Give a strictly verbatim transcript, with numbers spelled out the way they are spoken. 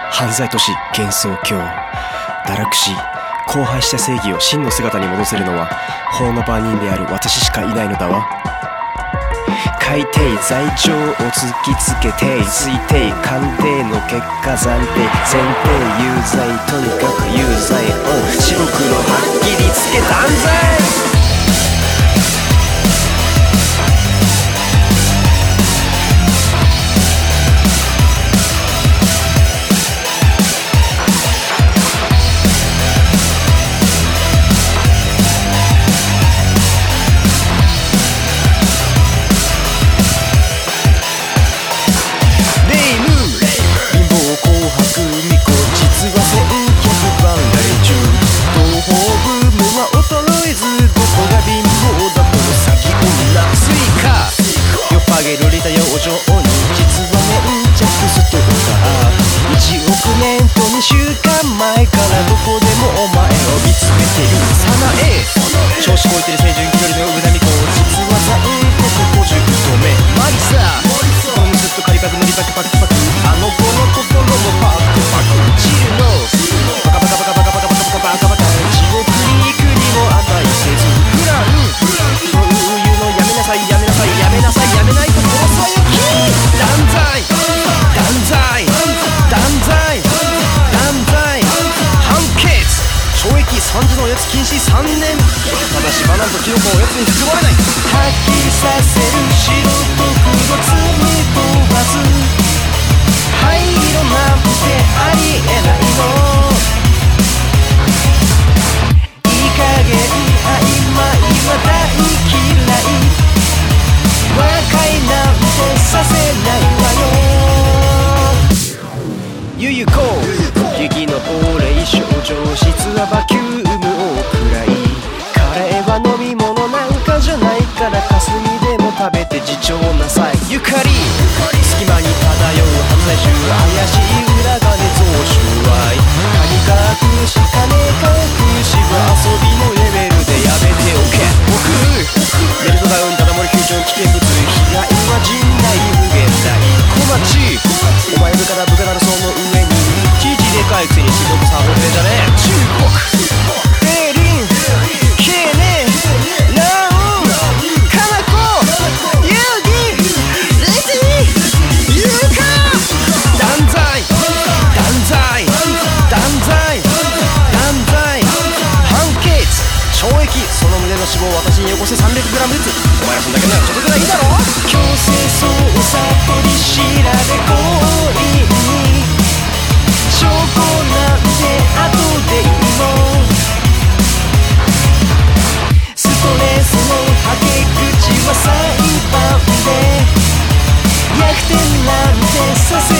犯罪都市幻想郷、堕落し荒廃した正義を真の姿に戻せるのは法の番人である私しかいないのだわ。海底罪状を突きつけて推定鑑定の結果暫定前提有罪とにかく有罪を白黒はっきりつけ断罪。ロリタ養生に実は粘着ストーカーいちおくねんとにしゅうかんまえからどこでもお前を見つめてるさなえ調子こいてる清純気取りのうなみ子実は残酷ごじゅうとめマリサホームスッとカリパク塗りパクパクパクあの子の心もパクパクチルのバカバカバカバカバカバカバカバカバカ地獄に行くにも値せずフランそういうのやめなさいやめなさいやめなさいやめないと断罪断罪断罪断罪判決懲役さんじのおやつ禁止さんねんただしバナナとキノコはおやつに含まれない発揮させる白と黒罪問わず灰色なんてありえないのいい加減曖昧は大嫌い和解なんてさせないわよゆゆこ危機の高齢症状質はバキュームを食らいカレーは飲み物なんかじゃないから霞でも食べて自重なさいゆかり隙間に漂う犯罪集怪しい裏金増収愛カニ隠し金隠しは遊びのレベルでやめておけ僕メルトダウンただ漏れ球場危険物被害は人内無限大小町お前部下だ部下ならその上に記事でかいくせに仕事サボってんじゃねえ中国ベリンケネランカナコユギレティユカ断罪断罪断罪断罪判決懲役その胸の脂肪を私によこせ さんびゃくグラム ずつお前らそんだけならちょっとぐらいいいだろ強制捜査取り調べ行為に証拠なんて後でいいもんストレスのはけ口は裁判で逆転なんてさせ